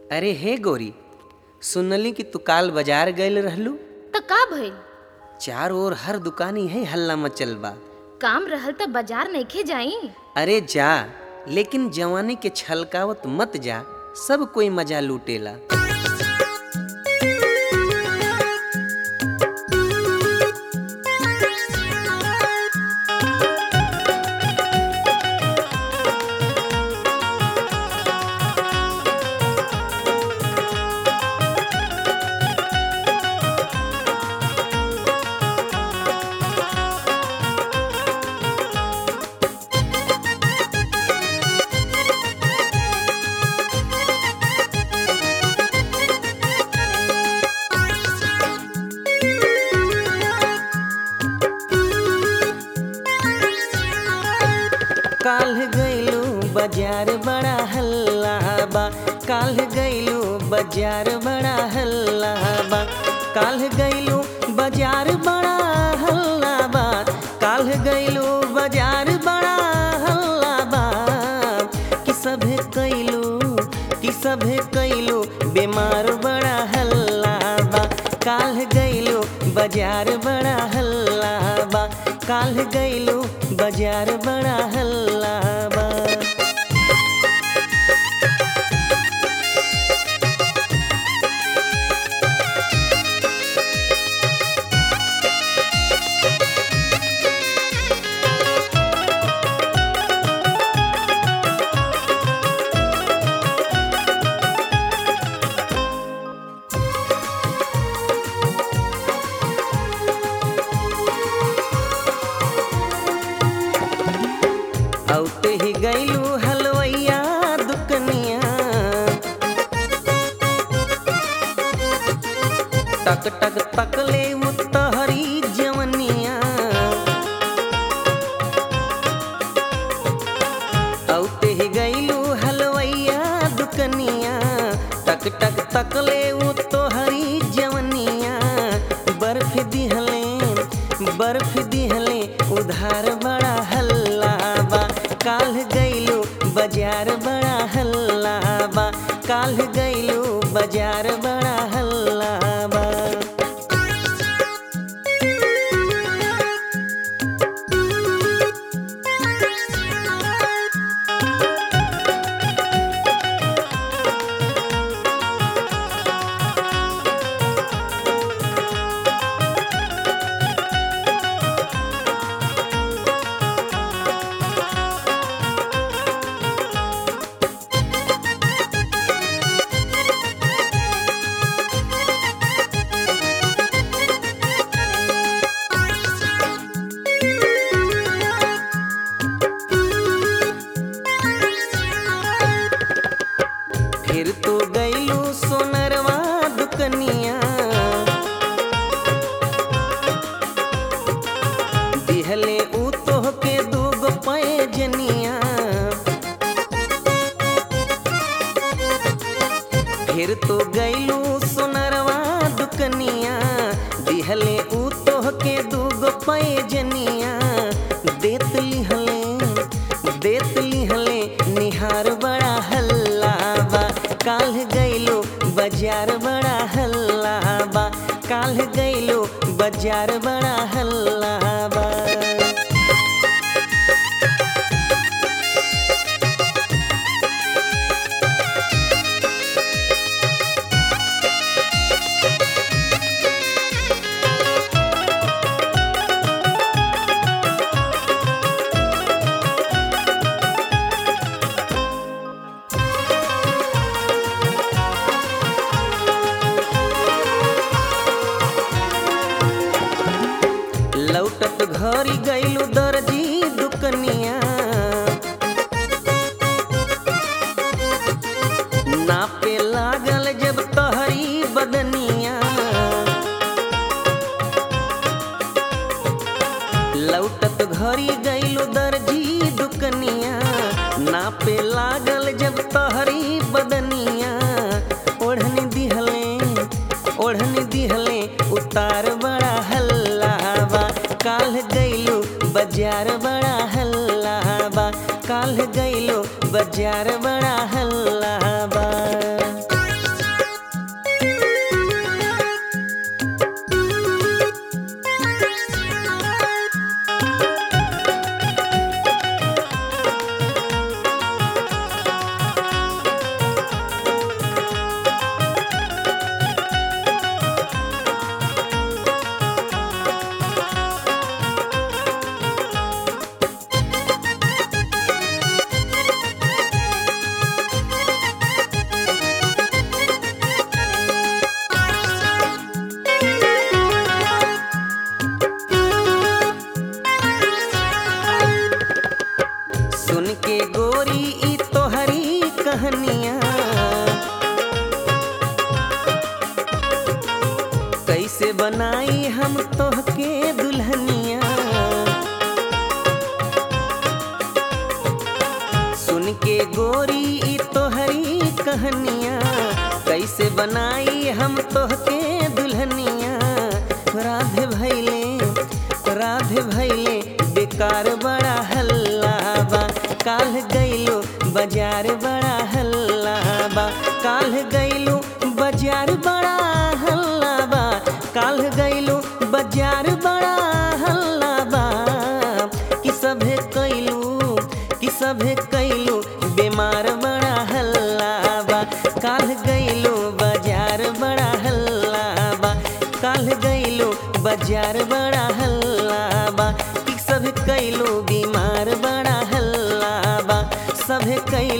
अरे हे गोरी, सुनली कि तू काल बाजार गयल रहलू। त का भइल? चार ओर हर दुकानी है हल्ला मचल बा। काम रहल त बाजार नइखे जाई। अरे जा, लेकिन जवानी के छलकावत मत जा, सब कोई मजा लूटेला। काल्ह गइलू बाजार बड़ा हल्ला बा। काल्ह गइलू बाजार बड़ा हल्ला बा। काल्ह गइलू बाजार बड़ा हल्ला बा। काल्ह गइलू बाजार बड़ा हल्ला बा। कि सभे कइलू बीमार बड़ा हल्ला बा। काल्ह गइलू बाजार बड़ा हल्ला बा। काल्ह गइलू बाजार बड़ा हल्ला बा। औते ही गइलू हलवैया दुकनिया। टक टक तकले मुतहरी जवनिया। औते ही गइलू हलवैया दुकनिया। टक टक तकले मुतहरी जवनिया। बर्फ दिहले उधार बड़ा हल्ला बा। काल्ह गइलू बाजार बड़ा हल्ला बा। काल्ह गइलू बाजार बड़ा हल्ला बा। फिर तो गइलू सोनरवा दुकनिया। दिहले ऊ तोहके दूगो पैजनिया। फिर तो गइलू सोनरवा दुकनिया। दिहले ऊ तोहके दूगो पैजनिया। देत लिहले निहार बड़ा हल्ला बा। काल्ह गइलू बाजार बड़ा हल्ला बा। काल्ह गइलू बाजार बड़ा हल्ला बा। लौटत घरी गइलू दर्जी दुकनिया। नापे लागल जब तहरी बदनिया। लौटत घरी गइलू दर्जी दुकनिया। नापे लागल जब तहरी बदनिया। ओढ़नी दिहले उतार बड़ा हल्ला बा। काल्ह गइलू बाजार बड़ा हल्ला बा। काल्ह गइलू बाजार बड़ा हल्ला बा। कैसे बनाई हम तोहके दुल्हनिया। सुन के गोरी ई तोहरी कहानिया, कैसे बनाई हम तोहके दुल्हनिया। राधे भैले बेकार बड़ा हल्ला बा, काल गइलो बाजार बड़ा हल्ला बा, काल गइलो बाजार बड़ा हल्ला बा, काल गइलो बाजार बड़ा हल्ला बा। कि सभे कैलू बीमार बड़ा हल्ला बा, काल गइलो बाजार बड़ा हल्ला बा, काल गइलो बाजार बड़ा हल्ला बा। कि सभे कैलू बीमार बड़ा हल्ला बा, सभे कैलू